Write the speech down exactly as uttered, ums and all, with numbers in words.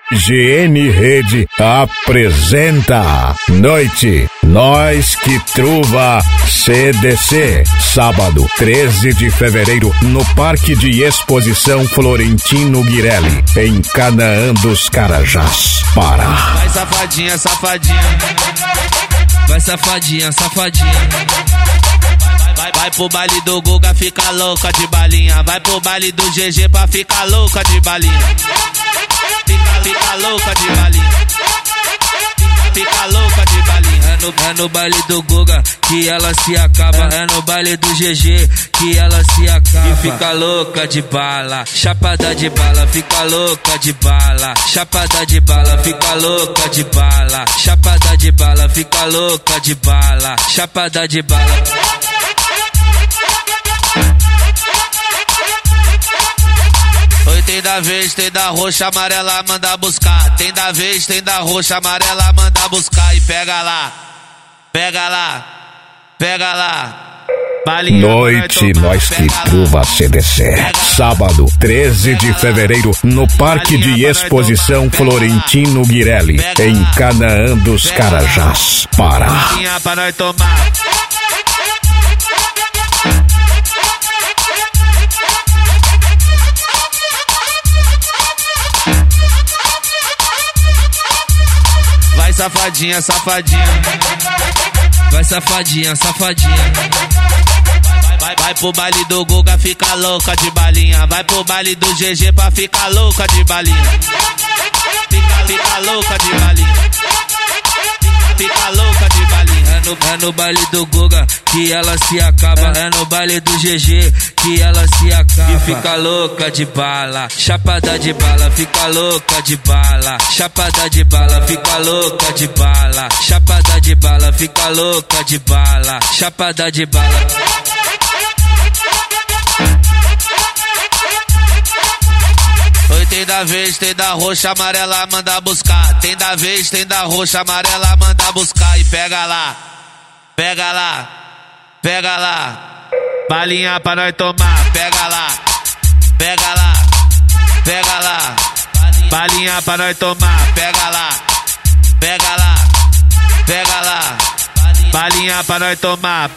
G N Rede apresenta Noite Nós Que Truva C D C, sábado treze de fevereiro, no Parque de Exposição Florentino Guirelli, em Canaã dos Carajás, Pará. Vai safadinha, safadinha, vai safadinha, safadinha. Vai, vai pro baile do Guga, fica louca de balinha. Vai pro baile do G G pra ficar louca de balinha. Fica, fica louca de balinha. Fica louca de balinha. É no, é no baile do Guga que ela se acaba. É no baile do G G que ela se acaba. E fica louca de bala, chapada de bala. Fica louca de bala, chapada de bala. Fica louca de bala, chapada de bala. Fica louca de bala, chapada de bala. Oi, tem da vez, tem da roxa, amarela, manda buscar. Tem da vez, tem da roxa, amarela, manda buscar. E pega lá, pega lá, pega lá. Balinha, Noite Nós Que Truva C D C, sábado treze de fevereiro, no Parque de Exposição Florentino Guirelli, em Canaã dos Carajás, Pará. Balinha pra nós tomar. Vai safadinha, safadinha, vai safadinha, safadinha. Vai, vai pro baile do Guga, fica louca de balinha. Vai pro baile do G G pra ficar louca de balinha. Fica, fica louca de balinha. Fica louca de balinha. É no, é no baile do Guga que ela se acaba. É no baile do G G que ela se acaba. E fica louca de bala, chapada de bala. Fica louca de bala, chapada de bala. Fica louca de bala, chapada de bala. Fica louca de bala, chapada de bala. Oi, tem da vez, tem da roxa, amarela, manda buscar. Tem da vez, tem da roxa, amarela, manda buscar. E pega lá, pega lá, pega lá. Balinha pra nós tomar, pega lá, pega lá, pega lá. Balinha pra nós tomar, pega lá, pega lá, pega lá. Balinha pra nós tomar.